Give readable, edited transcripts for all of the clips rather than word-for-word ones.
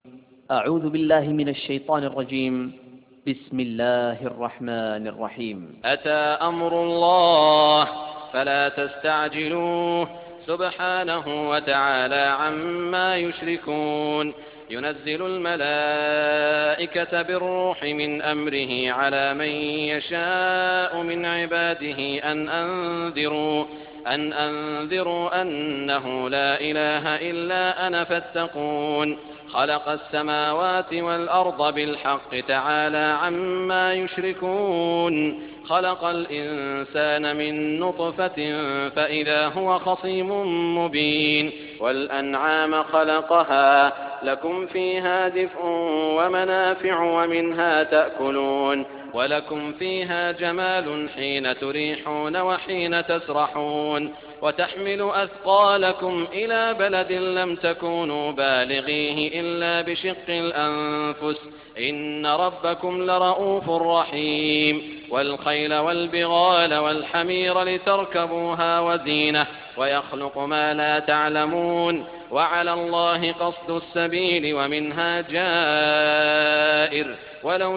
أعوذ بالله من الشيطان الرجيم. بسم الله الرحمن الرحيم. أتى أمر الله فلا تستعجلوه سبحانه وتعالى عما يشركون. ينزل الملائكة بالروح من أمره على من يشاء من عباده أن أنذروا أنه لا إله إلا أنا فاتقون. خلق السماوات والأرض بالحق تعالى عما يشركون. خلق الإنسان من نطفة فإذا هو خصيم مبين. والأنعام خلقها لكم فيها دفء ومنافع ومنها تأكلون ولكم فيها جمال حين تريحون وحين تسرحون. وتحمل أثقالكم إلى بلد لم تكونوا بالغيه إلا بشق الأنفس إن ربكم لرؤوف رحيم. والخيل والبغال والحمير لتركبوها وزينة ويخلق ما لا تعلمون. وعلى الله قصد السبيل ومنها جائر ولو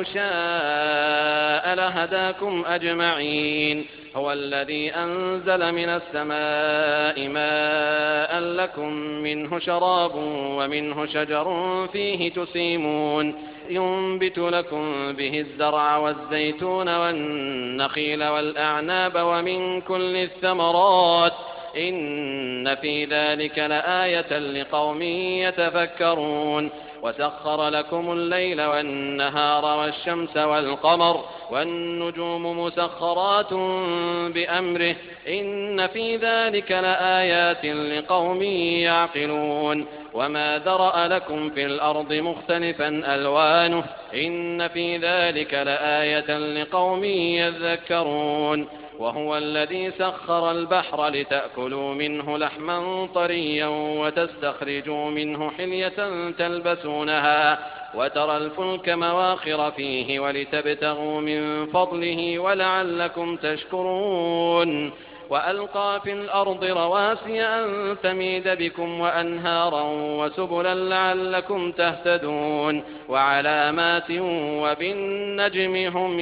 شاء لهداكم أجمعين. هو الذي أنزل من السماء ماء لكم منه شراب ومنه شجر فيه تسيمون. ينبت لكم به الزرع والزيتون والنخيل والأعناب ومن كل الثمرات إن في ذلك لآية لقوم يتفكرون. وسخر لكم الليل والنهار والشمس والقمر والنجوم مسخرات بأمره إن في ذلك لآيات لقوم يعقلون. وما ذرأ لكم في الأرض مختلفا ألوانه إن في ذلك لآية لقوم يذكرون. وهو الذي سخر البحر لتأكلوا منه لحما طريا وتستخرجوا منه حلية تلبسونها وترى الفلك مواخر فيه ولتبتغوا من فضله ولعلكم تشكرون. وألقى في الأرض رواسي أن تميد بكم وأنهارا وسبلا لعلكم تهتدون. وعلامات وبالنجم هم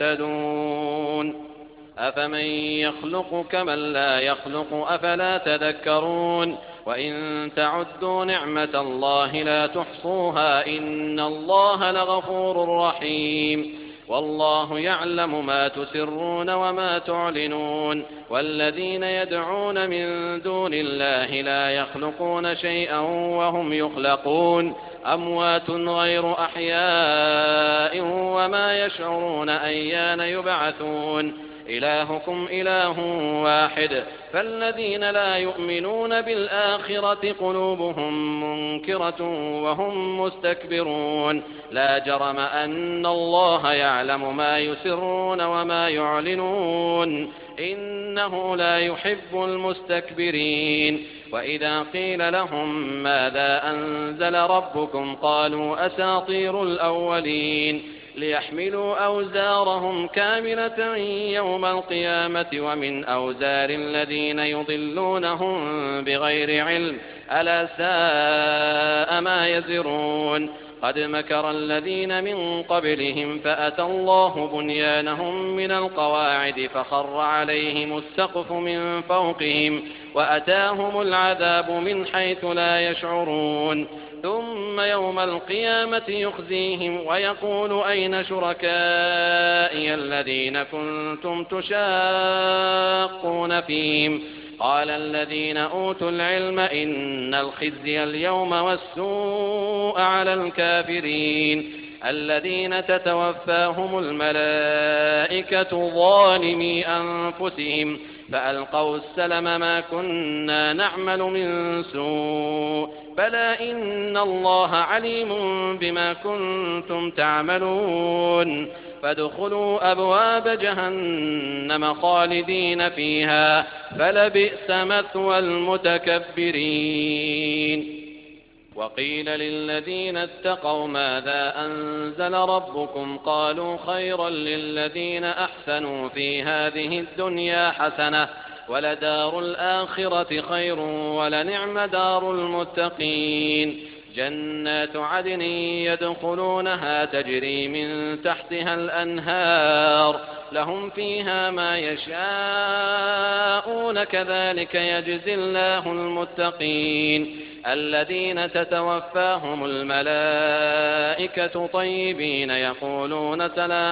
يهتدون. أفمن يخلق كمن لا يخلق أفلا تذكرون. وإن تعدوا نعمة الله لا تحصوها إن الله لغفور رحيم. والله يعلم ما تسرون وما تعلنون. والذين يدعون من دون الله لا يخلقون شيئا وهم يخلقون أموات غير أحياء وما يشعرون أيان يبعثون. إلهكم إله واحد فالذين لا يؤمنون بالآخرة قلوبهم منكرة وهم مستكبرون. لا جرم أن الله يعلم ما يسرون وما يعلنون إنه لا يحب المستكبرين. وإذا قيل لهم ماذا أنزل ربكم قالوا أساطير الأولين ليحملوا أوزارهم كاملة يوم القيامة ومن أوزار الذين يضلونهم بغير علم ألا ساء ما يزرون. قد مكر الذين من قبلهم فأتى الله بنيانهم من القواعد فخر عليهم السقف من فوقهم وأتاهم العذاب من حيث لا يشعرون. ثم يوم القيامة يخزيهم ويقول أين شركائي الذين كنتم تشاقون فيهم قال الذين أوتوا العلم إن الخزي اليوم والسوء على الكافرين الذين تتوفاهم الملائكة ظالمي أنفسهم فألقوا السلم ما كنا نعمل من سوء بلى إن الله عليم بما كنتم تعملون. فادخلوا أبواب جهنم خالدين فيها فلبئس مثوى المتكبرين. وقيل للذين اتقوا ماذا أنزل ربكم قالوا خيرا للذين أحسنوا في هذه الدنيا حسنة ولدار الآخرة خير ولنعم دار المتقين. جنات عدن يدخلونها تجري من تحتها الأنهار لهم فيها ما يشاءون كذلك يجزي الله المتقين الذين تتوفاهم الملائكة طيبين يقولون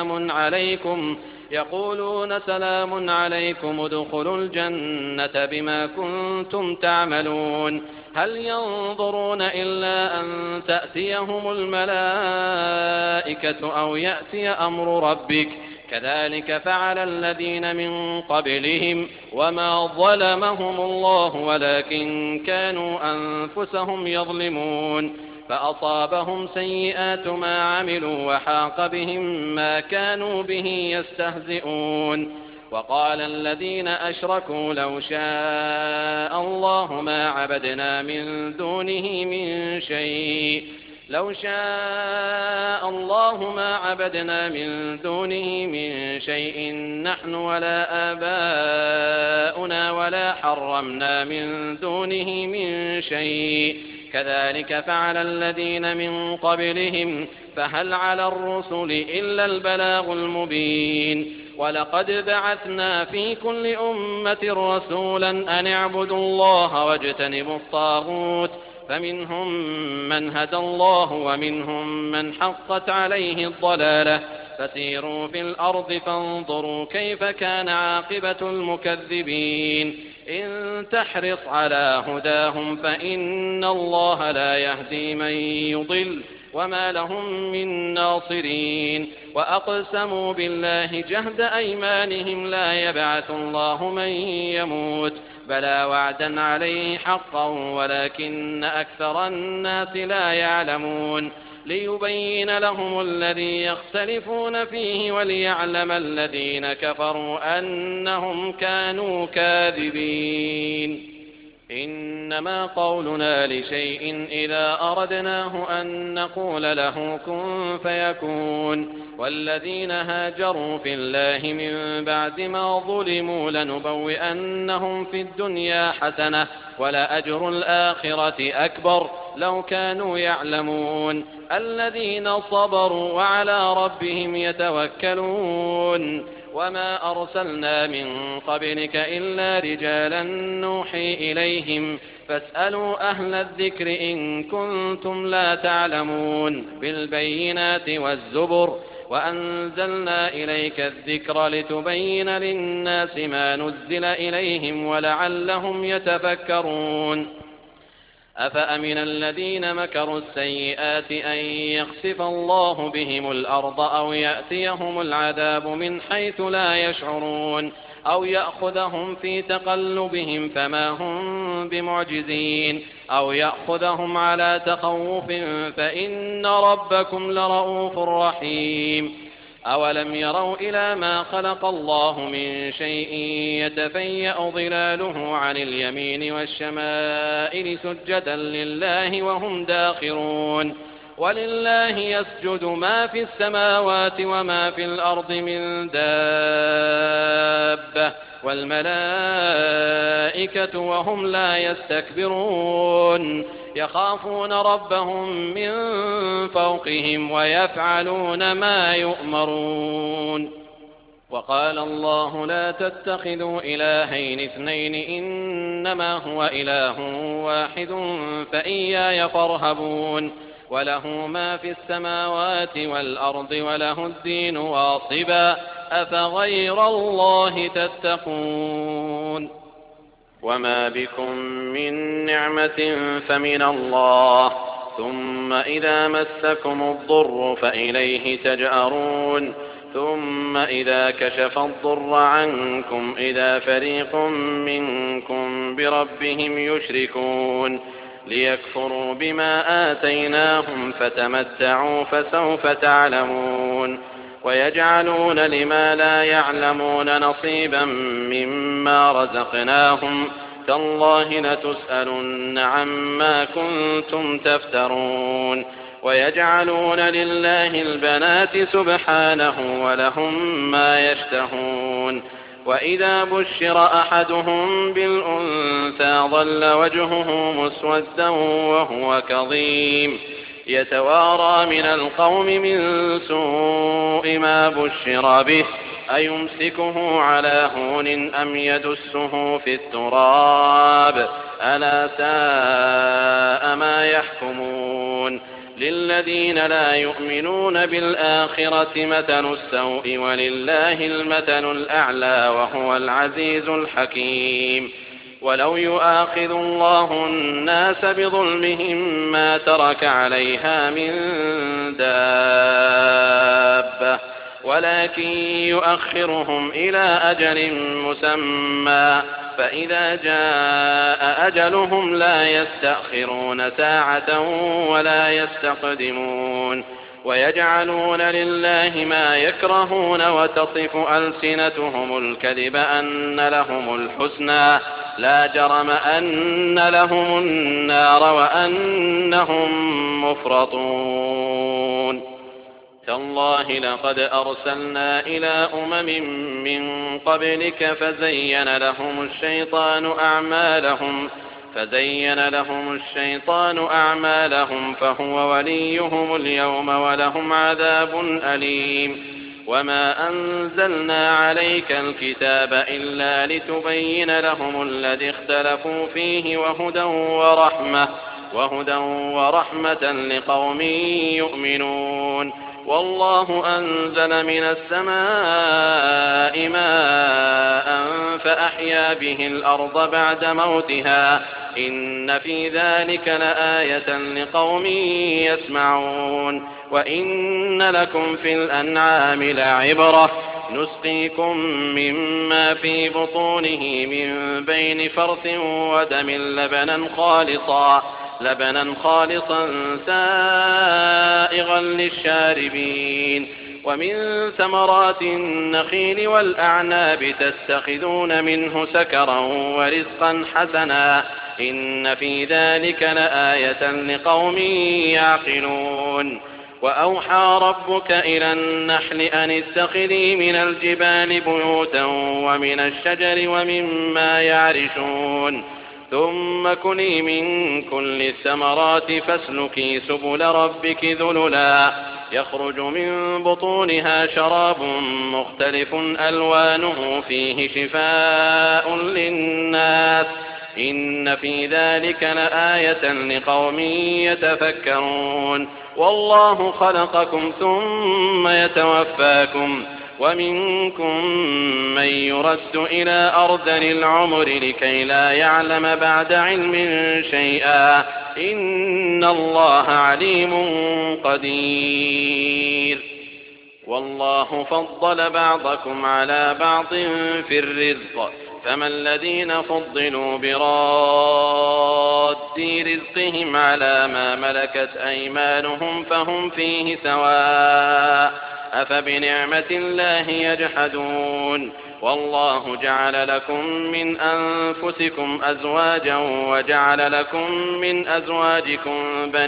سلام عليكم ادخلوا الجنة بما كنتم تعملون هل ينظرون إلا أن تأتيهم الملائكة أو يأتي أمر ربك كذلك فعل الذين من قبلهم وما ظلمهم الله ولكن كانوا أنفسهم يظلمون فأصابهم سيئات ما عملوا وحاق بهم ما كانوا به يستهزئون وقال الذين أشركوا لو شاء الله ما عبدنا من دونه من شيء نحن ولا آباؤنا ولا حرمنا من دونه من شيء كذلك فعل الذين من قبلهم فهل على الرسل إلا البلاغ المبين ولقد بعثنا في كل أمة رسولا أن اعبدوا الله واجتنبوا الطاغوت فمنهم من هدى الله ومنهم من حقت عليه الضلالة فسيروا في الأرض فانظروا كيف كان عاقبة المكذبين إن تحرص على هداهم فإن الله لا يهدي من يضل وما لهم من ناصرين وأقسموا بالله جهد أيمانهم لا يبعث الله من يموت بلى وعدا عليه حقا ولكن أكثر الناس لا يعلمون ليبين لهم الذي يختلفون فيه وليعلم الذين كفروا أنهم كانوا كاذبين إنما قولنا لشيء إذا أردناه أن نقول له كن فيكون والذين هاجروا في الله من بعد ما ظلموا لنبوئنهم في الدنيا حسنة ولأجر الآخرة أكبر لو كانوا يعلمون الذين صبروا وعلى ربهم يتوكلون وما أرسلنا من قبلك إلا رجالا نوحي إليهم فاسألوا أهل الذكر إن كنتم لا تعلمون بالبينات والزبر وأنزلنا إليك الذكر لتبين للناس ما نزل إليهم ولعلهم يتفكرون أفأمن الذين مكروا السيئات أن يخسف الله بهم الأرض أو يأتيهم العذاب من حيث لا يشعرون أو يأخذهم في تقلبهم فما هم بمعجزين أو يأخذهم على تخوف فإن ربكم لرؤوف رحيم أولم يروا إلى ما خلق الله من شيء يتفيأ ظلاله عن اليمين والشمائل سجدا لله وهم داخرون ولله يسجد ما في السماوات وما في الأرض من دابة والملائكة وهم لا يستكبرون يخافون ربهم من فوقهم ويفعلون ما يؤمرون وقال الله لا تتخذوا إلهين اثنين إنما هو إله واحد فإياي فارهبون وله ما في السماوات والأرض وله الدين واصبا أفغير الله تتقون وما بكم من نعمة فمن الله ثم إذا مسكم الضر فإليه تجأرون ثم إذا كشف الضر عنكم إذا فريق منكم بربهم يشركون ليكفروا بما آتيناهم فتمتعوا فسوف تعلمون ويجعلون لما لا يعلمون نصيبا مما رزقناهم تالله لتسألن عما كنتم تفترون ويجعلون لله البنات سبحانه ولهم ما يشتهون وإذا بشر أحدهم بالأنثى ظل وجهه مسودا وهو كظيم يتوارى من القوم من سوء ما بشر به أيمسكه على هون أم يدسه في التراب ألا ساء ما يحكمون للذين لا يؤمنون بالآخرة مثل السوء ولله المثل الأعلى وهو العزيز الحكيم ولو يؤاخذ الله الناس بظلمهم ما ترك عليها من دابة ولكن يؤخرهم إلى أجل مسمى فإذا جاء أجلهم لا يستأخرون ساعة ولا يستقدمون ويجعلون لله ما يكرهون وتصف ألسنتهم الكذب أن لهم الحسنى لا جرم أن لهم النار وأنهم مفرطون تالله لقد أرسلنا إلى من قبلك فزين لهم الشيطان أعمالهم فهو وليهم اليوم ولهم عذاب أليم وما أنزلنا عليك الكتاب إلا لتبين لهم الذي اختلفوا فيه وهدى ورحمة لقوم يؤمنون والله أنزل من السماء ماء فأحيا به الأرض بعد موتها إن في ذلك لآية لقوم يسمعون وإن لكم في الأنعام لعبرة نسقيكم مما في بطونه من بين فرث ودم لبنا خالصا سائغا للشاربين ومن ثمرات النخيل والأعناب تتخذون منه سكرا ورزقا حسنا إن في ذلك لآية لقوم يعقلون وأوحى ربك إلى النحل أن اتخذي من الجبال بيوتا ومن الشجر ومما يعرشون ثم كلي من كل الثمرات فاسلكي سبل ربك ذللا يخرج من بطونها شراب مختلف ألوانه فيه شفاء للناس إن في ذلك لآية لقوم يتفكرون والله خلقكم ثم يتوفاكم ومنكم من يرد إلى أرذل العمر لكي لا يعلم بعد علم شيئا إن الله عليم قدير والله فضل بعضكم على بعض في الرزق فما الذين فضلوا براد رزقهم على ما ملكت أيمانهم فهم فيه سواء أفبنعمة الله يجحدون والله جعل لكم من أنفسكم أزواجا وجعل لكم من أزواجكم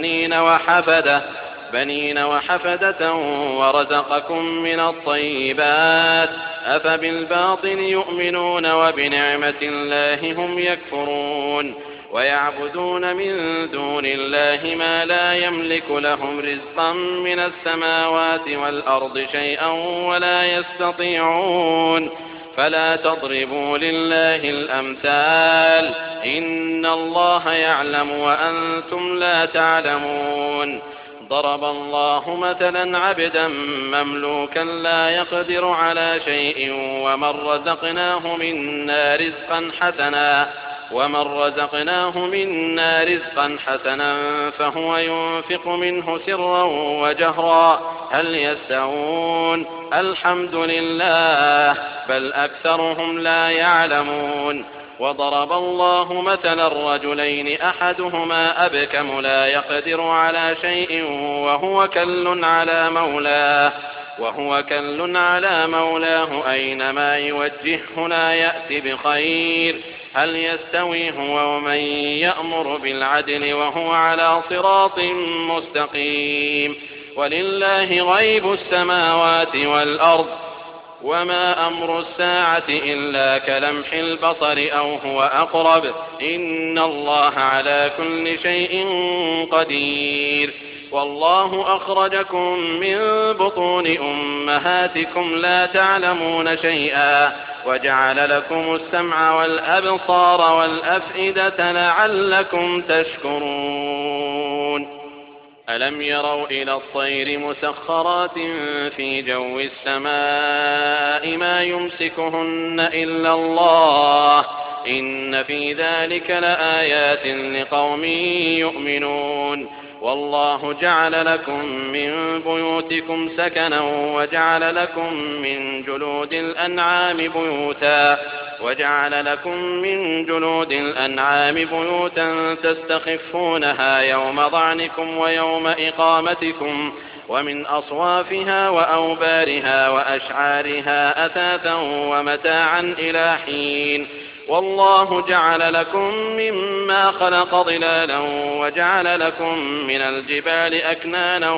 بنين وحفدة ورزقكم من الطيبات أفبالباطل يؤمنون وبنعمة الله هم يكفرون ويعبدون من دون الله ما لا يملك لهم رزقا من السماوات والأرض شيئا ولا يستطيعون فلا تضربوا لله الأمثال إن الله يعلم وأنتم لا تعلمون ضرب الله مثلا عبدا مملوكا لا يقدر على شيء ومن رزقناه منا رزقا حسنا فهو ينفق منه سرا وجهرا هل يستوون الحمد لله بل أكثرهم لا يعلمون وضرب الله مثلا رجلين أحدهما أبكم لا يقدر على شيء وهو كل على مولاه أينما يوجهه لا يأتي بخير هل يستوي هو ومن يأمر بالعدل وهو على صراط مستقيم ولله غيب السماوات والأرض وما أمر الساعة إلا كلمح البصر أو هو أقرب إن الله على كل شيء قدير. والله أخرجكم من بطون أمهاتكم لا تعلمون شيئا وجعل لكم السمع والأبصار والأفئدة لعلكم تشكرون. ألم يروا إلى الطير مسخرات في جو السماء ما يمسكهن إلا الله إن في ذلك لآيات لقوم يؤمنون. والله جعل لكم من بيوتكم سكنا وجعل لكم من جلود الأنعام بيوتا تستخفونها يوم ظعنكم ويوم إقامتكم ومن أصوافها وأوبارها وأشعارها أثاثا ومتاعا إلى حين. والله جعل لكم مما خلق ظلالا وجعل لكم من الجبال أكنانا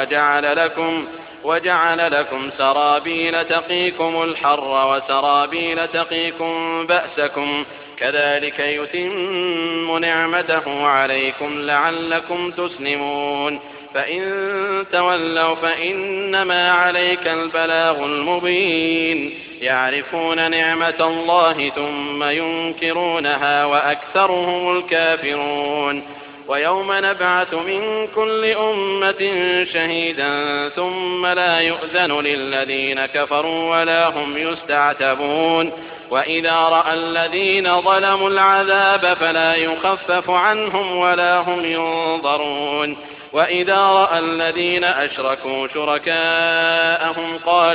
وجعل لكم سرابيل تقيكم الحر وسرابيل تقيكم بأسكم كذلك يتم نعمته عليكم لعلكم تسلمون. فإن تولوا فإنما عليك البلاغ المبين. يعرفون نعمة الله ثم ينكرونها وأكثرهم الكافرون. ويوم نبعث من كل أمة شهيدا ثم لا يؤذن للذين كفروا ولا هم يستعتبون. وإذا رأى الذين ظلموا العذاب فلا يخفف عنهم ولا هم ينظرون. وإذا رأى الذين أشركوا شركاءهم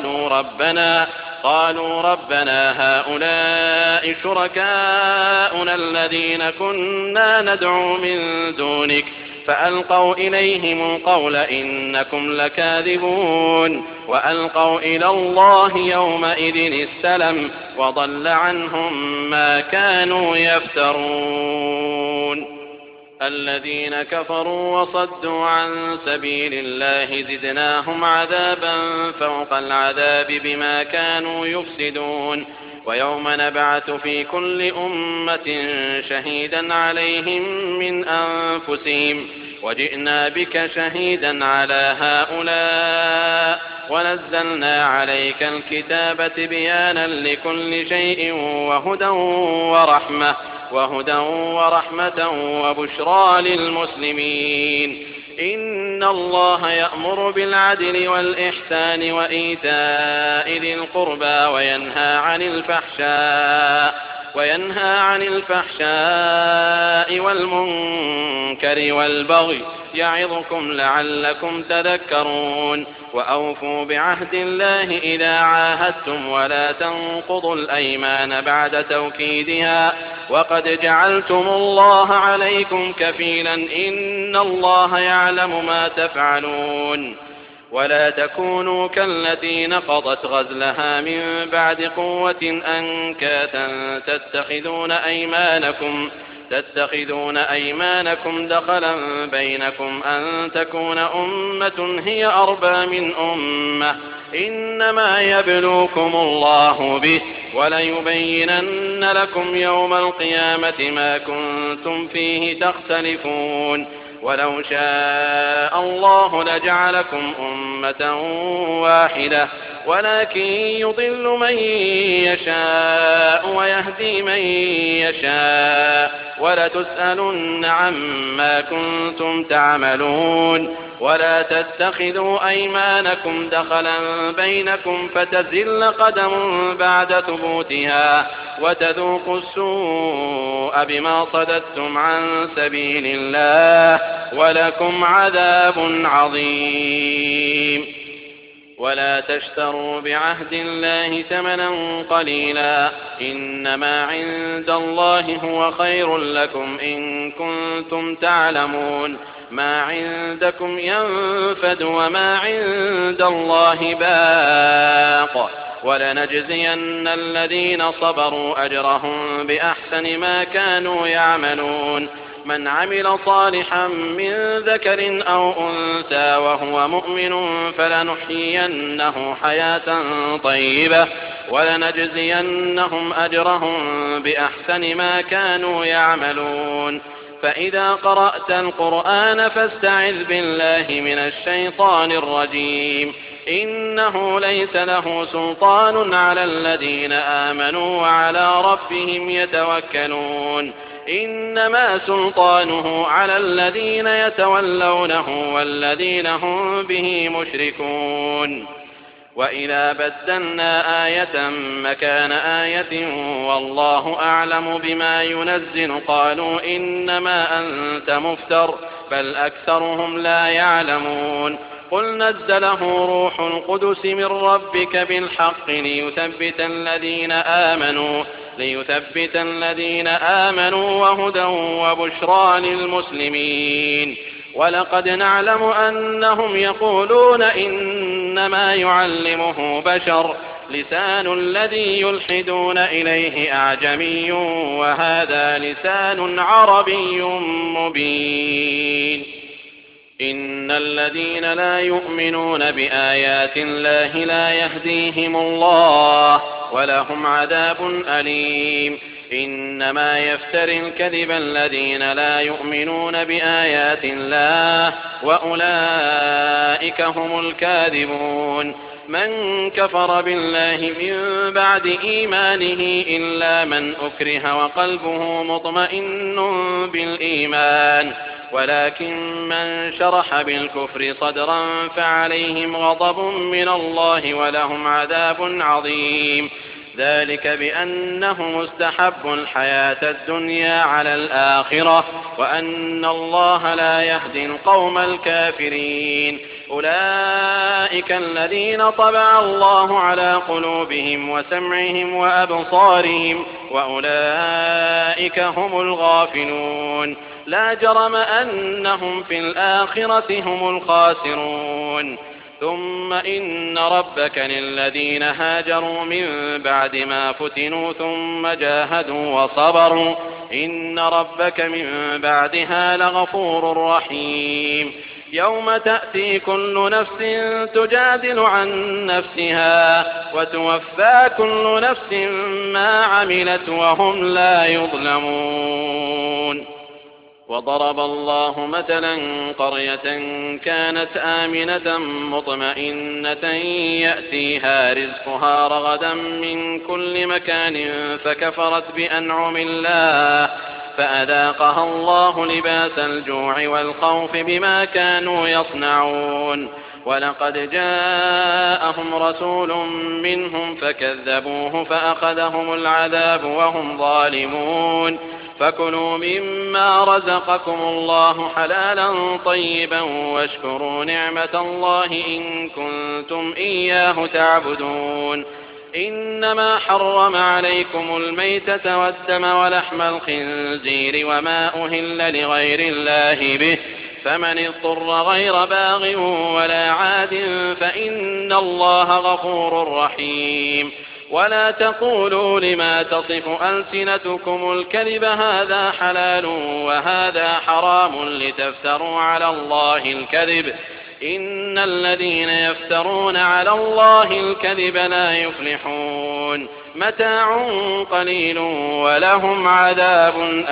قالوا ربنا هؤلاء شركاؤنا الذين كنا ندعو من دونك فألقوا إليهم القول إنكم لكاذبون. وألقوا إلى الله يومئذ السلم وضل عنهم ما كانوا يفترون. الذين كفروا وصدوا عن سبيل الله زدناهم عذابا فوق العذاب بما كانوا يفسدون. ويوم نبعث في كل أمة شهيدا عليهم من أنفسهم وجئنا بك شهيدا على هؤلاء ونزلنا عليك الكتاب تبيانا لكل شيء وهدى ورحمة وبشرى للمسلمين. إن الله يأمر بالعدل والإحسان وإيتاء ذي القربى وينهى عن الفحشاء والمنكر والبغي يعظكم لعلكم تذكرون. وأوفوا بعهد الله إذا عاهدتم ولا تنقضوا الأيمان بعد توكيدها وقد جعلتم الله عليكم كفيلا إن الله يعلم ما تفعلون. ولا تكونوا كالتي نقضت غزلها من بعد قوة أنكاثا تتخذون أيمانكم دخلا بينكم أن تكون أمة هي أربى من أمة إنما يبلوكم الله به وليبينن لكم يوم القيامة ما كنتم فيه تختلفون. ولو شاء الله لجعلكم أمة واحدة ولكن يضل من يشاء ويهدي من يشاء ولتسألن عما كنتم تعملون. ولا تتخذوا أيمانكم دخلا بينكم فتزل قدم بعد ثبوتها وتذوقوا السوء بما صددتم عن سبيل الله ولكم عذاب عظيم. ولا تشتروا بعهد الله ثمنا قليلا إنما عند الله هو خير لكم إن كنتم تعلمون. ما عندكم ينفد وما عند الله باق ولنجزين الذين صبروا أجرهم بأحسن ما كانوا يعملون. من عمل صالحا من ذكر أو أنثى وهو مؤمن فلنحيينه حياة طيبة ولنجزينهم أجرهم بأحسن ما كانوا يعملون. فإذا قرأت القرآن فاستعذ بالله من الشيطان الرجيم. إنه ليس له سلطان على الذين آمنوا وعلى ربهم يتوكلون. إنما سلطانه على الذين يتولونه والذين هم به مشركون. وإذا بدلنا آية مكان آية والله أعلم بما ينزل قالوا إنما أنت مفتر بل أكثرهم لا يعلمون. قل نزله روح القدس من ربك بالحق ليثبت الذين آمنوا وهدى وبشرى للمسلمين. ولقد نعلم أنهم يقولون إنما يعلمه بشر لسان الذي يلحدون إليه أعجمي وهذا لسان عربي مبين. إن الذين لا يؤمنون بآيات الله لا يهديهم الله ولهم عذاب أليم. إنما يفتري الكذب الذين لا يؤمنون بآيات الله وأولئك هم الكاذبون. من كفر بالله من بعد إيمانه إلا من أكره وقلبه مطمئن بالإيمان ولكن من شرح بالكفر صدرا فعليهم غضب من الله ولهم عذاب عظيم. ذلك بأنهم استحبوا الحياة الدنيا على الآخرة وأن الله لا يهدي القوم الكافرين. أولئك الذين طبع الله على قلوبهم وسمعهم وأبصارهم وأولئك هم الغافلون. لا جرم أنهم في الآخرة هم الخاسرون. ثم إن ربك للذين هاجروا من بعد ما فتنوا ثم جاهدوا وصبروا إن ربك من بعدها لغفور رحيم. يوم تأتي كل نفس تجادل عن نفسها وتوفى كل نفس ما عملت وهم لا يظلمون. وضرب الله مثلا قرية كانت آمنة مطمئنة يأتيها رزقها رغدا من كل مكان فكفرت بأنعم الله فأذاقها الله لباس الجوع والخوف بما كانوا يصنعون. ولقد جاءهم رسول منهم فكذبوه فأخذهم العذاب وهم ظالمون. فكلوا مما رزقكم الله حلالا طيبا واشكروا نعمة الله إن كنتم إياه تعبدون. إنما حرم عليكم الميتة والدم ولحم الخنزير وما أهل لغير الله به فمن اضطر غير باغ ولا عاد فإن الله غفور رحيم. ولا تقولوا لما تصف ألسنتكم الكذب هذا حلال وهذا حرام لتفتروا على الله الكذب إن الذين يفترون على الله الكذب لا يفلحون. متاع قليل ولهم عذاب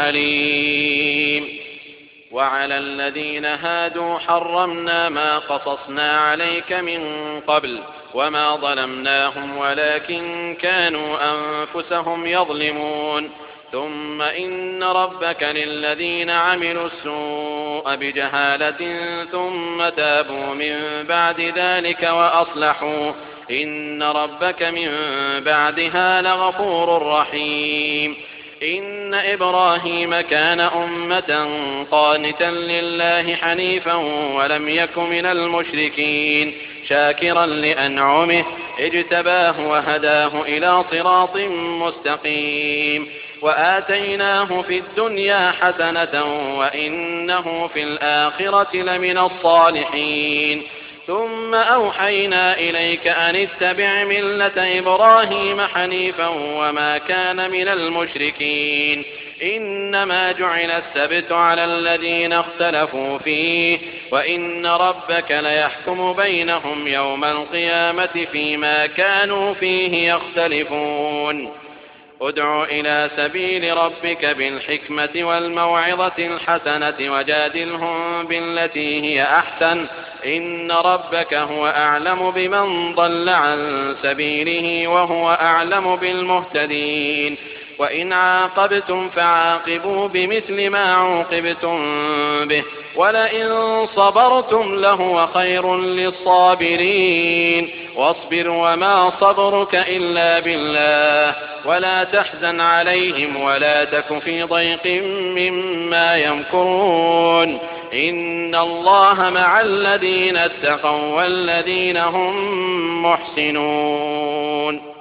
أليم. وعلى الذين هادوا حرمنا ما قصصنا عليك من قبل وما ظلمناهم ولكن كانوا أنفسهم يظلمون. ثم إن ربك للذين عملوا السوء بجهالة ثم تابوا من بعد ذلك وأصلحوا إن ربك من بعدها لغفور رحيم. إن إبراهيم كان أمة قانتا لله حنيفا ولم يك من المشركين شاكرا لأنعمه اجتباه وهداه إلى صراط مستقيم. وآتيناه في الدنيا حسنة وإنه في الآخرة لمن الصالحين. ثم أوحينا إليك أن اتبع ملة إبراهيم حنيفا وما كان من المشركين. إنما جعل السبت على الذين اختلفوا فيه وإن ربك ليحكم بينهم يوم القيامة فيما كانوا فيه يختلفون ادع إلى سبيل ربك بالحكمة والموعظة الحسنة وجادلهم بالتي هي أحسن إن ربك هو أعلم بمن ضل عن سبيله وهو أعلم بالمهتدين وإن عاقبتم فعاقبوا بمثل ما عوقبتم به ولئن صبرتم لهو خير للصابرين واصبر وما صبرك إلا بالله ولا تحزن عليهم ولا تك في ضيق مما يمكرون إن الله مع الذين اتقوا والذين هم محسنون.